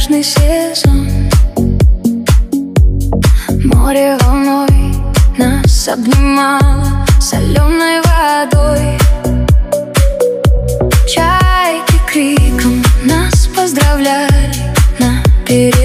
пляжный сезон. Море волной нас обнимало соленой водой. Чайки криком нас поздравляли на берегу.